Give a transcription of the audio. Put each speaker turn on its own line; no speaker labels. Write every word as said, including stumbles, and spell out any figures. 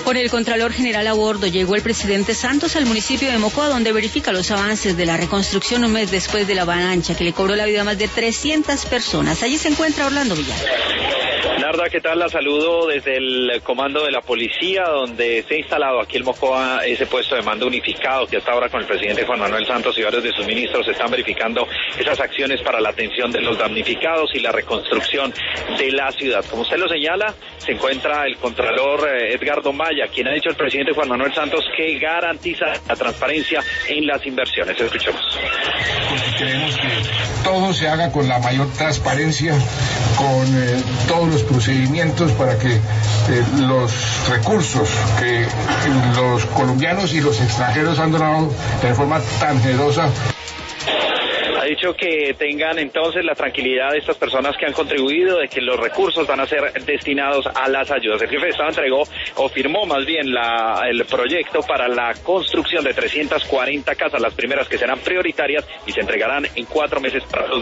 Con el Contralor General a bordo llegó el presidente Santos al municipio de Mocoa, donde verifica los avances de la reconstrucción un mes después de la avalancha que le cobró la vida a más de trescientas personas. Allí se encuentra Orlando Villar.
Narda, ¿qué tal? La saludo desde el comando de la policía, donde se ha instalado aquí en Mocoa ese puesto de mando unificado que hasta ahora con el presidente Juan Manuel Santos y varios de sus ministros están verificando esas acciones para la atención de los damnificados y la reconstrucción de la ciudad. Como usted lo señala, se encuentra el Contralor Edgardo Maya, quien ha dicho al presidente Juan Manuel Santos que garantiza la transparencia en las inversiones. Escuchemos.
Porque queremos que todo se haga con la mayor transparencia, con eh, todos los procedimientos para que eh, los recursos que los colombianos y los extranjeros han donado de forma tan generosa.
Ha dicho que tengan entonces la tranquilidad de estas personas que han contribuido, de que los recursos van a ser destinados a las ayudas. El jefe de Estado entregó, o firmó más bien, la, el proyecto para la construcción de trescientas cuarenta casas, las primeras que serán prioritarias y se entregarán en cuatro meses para los